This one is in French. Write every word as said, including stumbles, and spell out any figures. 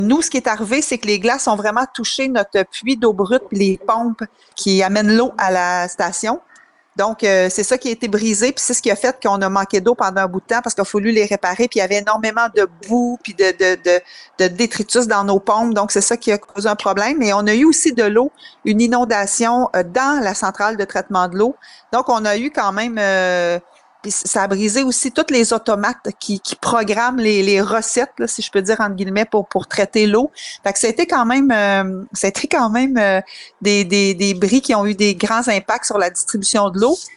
Nous, ce qui est arrivé, c'est que les glaces ont vraiment touché notre puits d'eau brute, les pompes qui amènent l'eau à la station. Donc, euh, c'est ça qui a été brisé, puis c'est ce qui a fait qu'on a manqué d'eau pendant un bout de temps parce qu'il a fallu les réparer, puis il y avait énormément de boue, puis de, de, de, de détritus dans nos pompes, donc c'est ça qui a causé un problème. Et on a eu aussi de l'eau, une inondation euh, dans la centrale de traitement de l'eau. Donc, on a eu quand même, euh, puis ça a brisé aussi toutes les automates qui, qui programment les, les recettes, là, si je peux dire entre guillemets, pour, pour traiter l'eau. Fait que ça a été quand même, euh, ça a été quand même euh, des, des, des bris qui ont eu des grands impacts sur la distribution de l'eau.